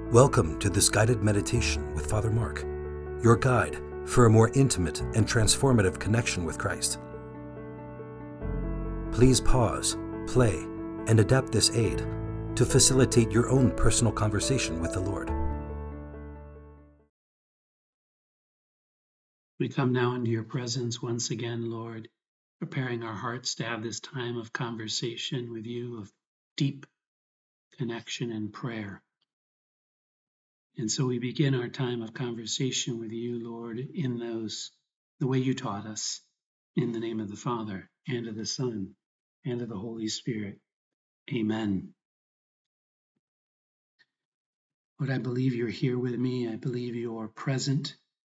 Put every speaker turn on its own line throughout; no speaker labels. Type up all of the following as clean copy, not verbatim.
Welcome to this guided meditation with Father Mark, your guide for a more intimate and transformative connection with Christ. Please pause, play, and adapt this aid to facilitate your own personal conversation with the Lord.
We come now into your presence once again, Lord, preparing our hearts to have this time of conversation with you, of deep connection and prayer. And so we begin our time of conversation with you, Lord, in the way you taught us, in the name of the Father, and of the Son, and of the Holy Spirit. Amen. Lord, I believe you're here with me. I believe you're present,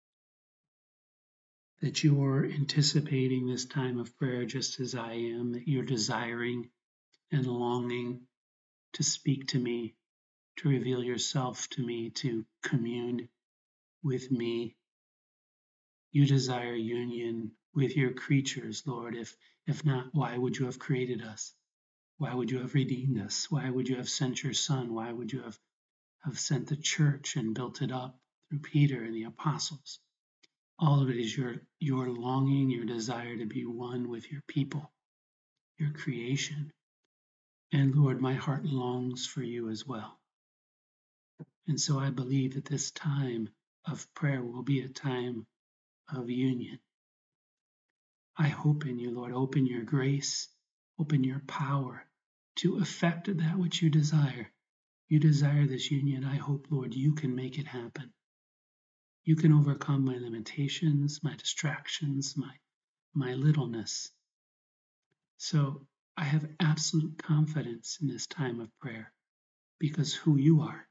that you're anticipating this time of prayer just as I am, that you're desiring and longing to speak to me, to reveal yourself to me, to commune with me. You desire union with your creatures, Lord. If not, why would you have created us? Why would you have redeemed us? Why would you have sent your Son? Why would you have sent the church and built it up through Peter and the apostles? All of it is your longing, your desire to be one with your people, your creation. And Lord, my heart longs for you as well. And so I believe that this time of prayer will be a time of union. I hope in you, Lord. Open your grace, open your power to effect that which you desire. You desire this union. I hope, Lord, you can make it happen. You can overcome my limitations, my distractions, my littleness. So I have absolute confidence in this time of prayer because who you are.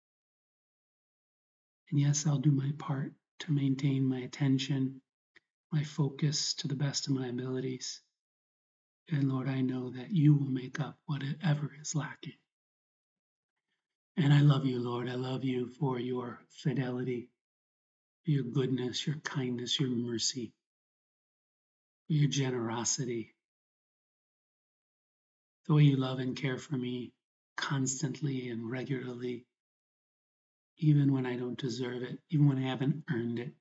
And yes, I'll do my part to maintain my attention, my focus to the best of my abilities. And Lord, I know that you will make up whatever is lacking. And I love you, Lord. I love you for your fidelity, your goodness, your kindness, your mercy, your generosity, the way you love and care for me constantly and regularly, even when I don't deserve it, even when I haven't earned it,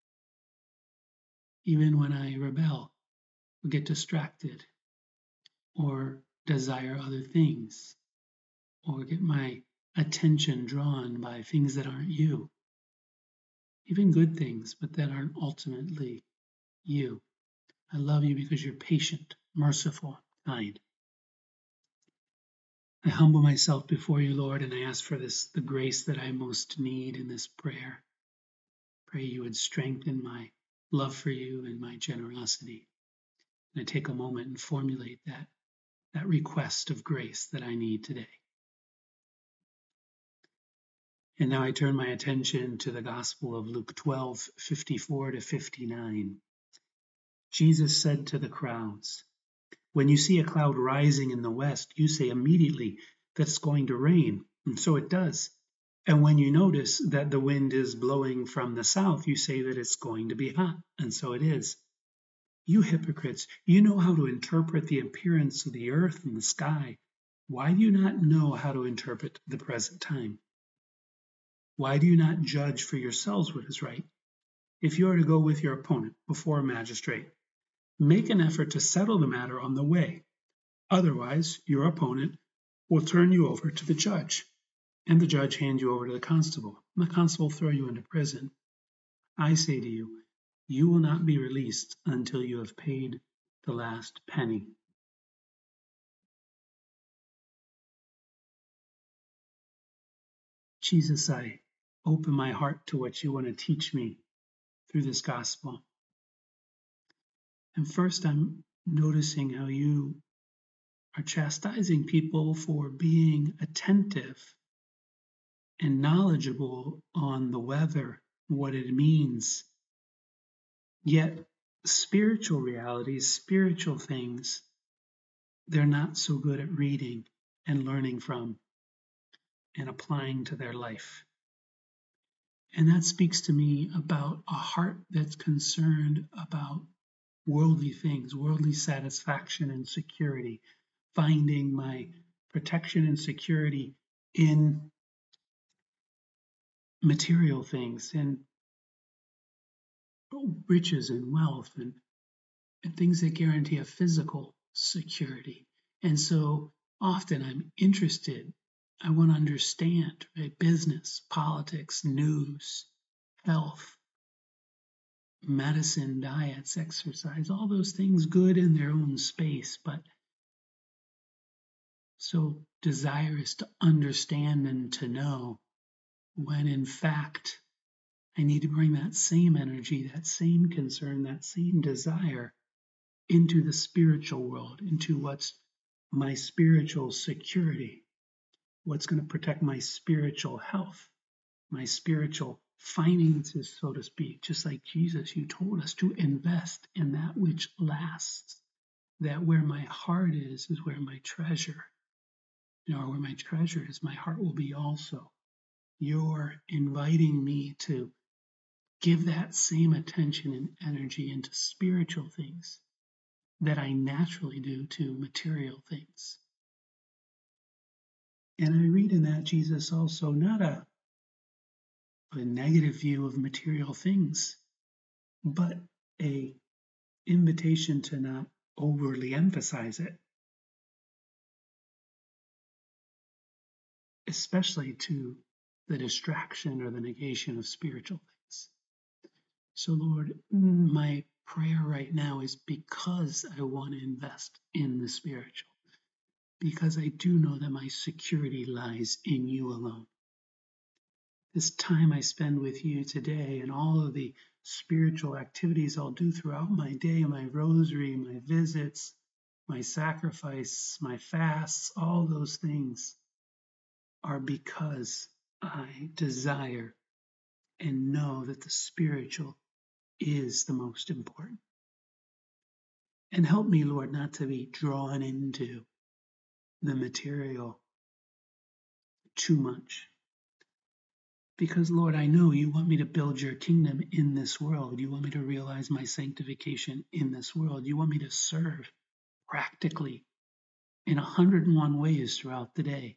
even when I rebel or get distracted or desire other things or get my attention drawn by things that aren't you, even good things, but that aren't ultimately you. I love you because you're patient, merciful, kind. I humble myself before you, Lord, and I ask for the grace that I most need in this prayer. Pray you would strengthen my love for you and my generosity. And I take a moment and formulate that request of grace that I need today. And now I turn my attention to the Gospel of Luke 12:54 to 59. Jesus said to the crowds, "When you see a cloud rising in the west, you say immediately that it's going to rain, and so it does. And when you notice that the wind is blowing from the south, you say that it's going to be hot, and so it is. You hypocrites, you know how to interpret the appearance of the earth and the sky. Why do you not know how to interpret the present time? Why do you not judge for yourselves what is right? If you are to go with your opponent before a magistrate, make an effort to settle the matter on the way. Otherwise, your opponent will turn you over to the judge, and the judge hand you over to the constable, and the constable will throw you into prison. I say to you, you will not be released until you have paid the last penny." Jesus, I open my heart to what you want to teach me through this gospel. And first, I'm noticing how you are chastising people for being attentive and knowledgeable on the weather, what it means. Yet, spiritual realities, spiritual things, they're not so good at reading and learning from and applying to their life. And that speaks to me about a heart that's concerned about worldly things, worldly satisfaction and security, finding my protection and security in material things and riches and wealth and things that guarantee a physical security. And so often I'm interested, I want to understand, right? Business, politics, news, health, medicine, diets, exercise, all those things good in their own space, but so desirous to understand and to know, when in fact I need to bring that same energy, that same concern, that same desire into the spiritual world, into what's my spiritual security, what's going to protect my spiritual health, my spiritual finances, so to speak. Just like Jesus, you told us to invest in that which lasts, that where my heart is where my treasure, where my treasure is, my heart will be also. You're inviting me to give that same attention and energy into spiritual things that I naturally do to material things. And I read in that Jesus also not a negative view of material things, but a invitation to not overly emphasize it, especially to the distraction or the negation of spiritual things. So Lord, my prayer right now is because I want to invest in the spiritual, because I do know that my security lies in you alone. This time I spend with you today and all of the spiritual activities I'll do throughout my day, my rosary, my visits, my sacrifice, my fasts, all those things are because I desire and know that the spiritual is the most important. And help me, Lord, not to be drawn into the material too much. Because, Lord, I know you want me to build your kingdom in this world. You want me to realize my sanctification in this world. You want me to serve practically in 101 ways throughout the day.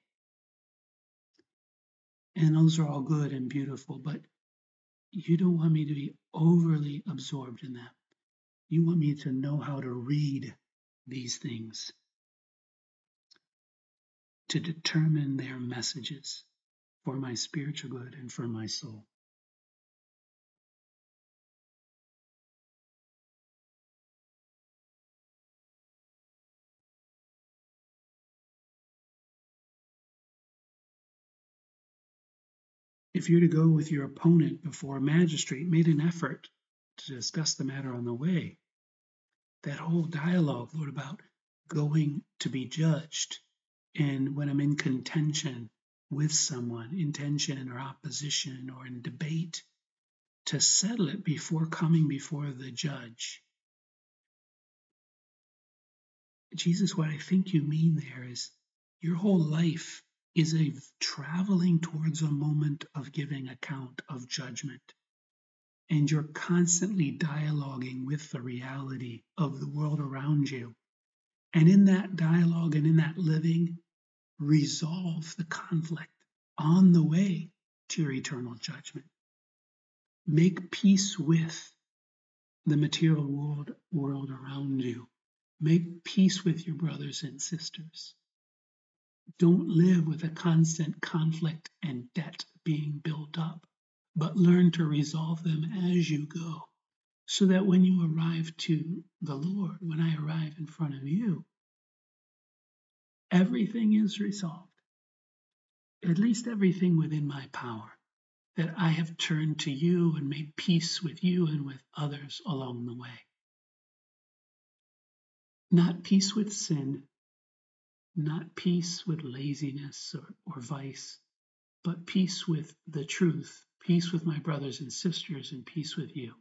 And those are all good and beautiful, but you don't want me to be overly absorbed in that. You want me to know how to read these things, to determine their messages for my spiritual good and for my soul. If you're to go with your opponent before a magistrate, made an effort to discuss the matter on the way, that whole dialogue, Lord, about going to be judged, and when I'm in contention with someone, in tension or opposition or in debate, to settle it before coming before the judge. Jesus, what I think you mean there is your whole life is a traveling towards a moment of giving account, of judgment. And you're constantly dialoguing with the reality of the world around you. And in that dialogue and in that living, resolve the conflict on the way to your eternal judgment. Make peace with the material world around you. Make peace with your brothers and sisters. Don't live with a constant conflict and debt being built up, but learn to resolve them as you go, so that when you arrive to the Lord, when I arrive in front of you, everything is resolved, at least everything within my power, that I have turned to you and made peace with you and with others along the way. Not peace with sin, not peace with laziness or vice, but peace with the truth, peace with my brothers and sisters, and peace with you.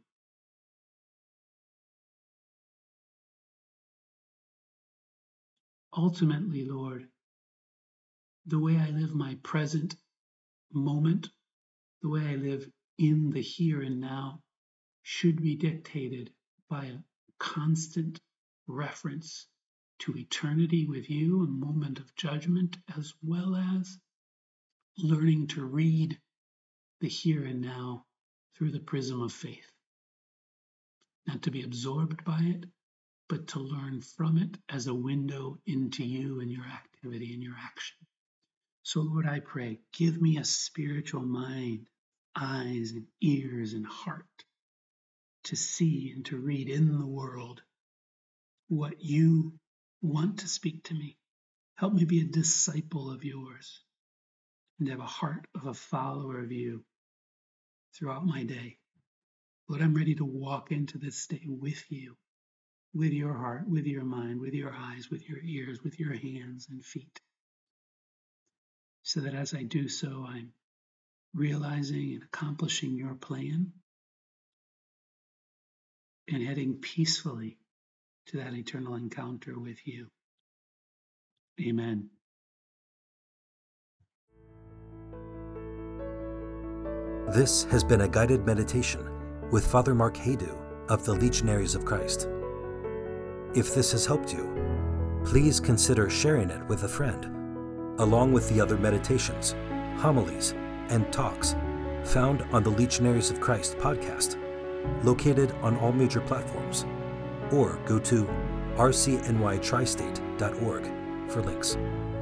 Ultimately, Lord, the way I live my present moment, the way I live in the here and now, should be dictated by a constant reference to eternity with you, a moment of judgment, as well as learning to read the here and now through the prism of faith. Not to be absorbed by it, but to learn from it as a window into you and your activity and your action. So Lord, I pray, give me a spiritual mind, eyes and ears and heart to see and to read in the world what you want to speak to me. Help me be a disciple of yours and have a heart of a follower of you throughout my day. Lord, I'm ready to walk into this day with you, with your heart, with your mind, with your eyes, with your ears, with your hands and feet. So that as I do so, I'm realizing and accomplishing your plan and heading peacefully to that eternal encounter with you. Amen.
This has been a guided meditation with Father Mark Haydu of the Legionaries of Christ. If this has helped you, please consider sharing it with a friend, along with the other meditations, homilies, and talks found on the Legionaries of Christ podcast, located on all major platforms, or go to rcnytristate.org for links.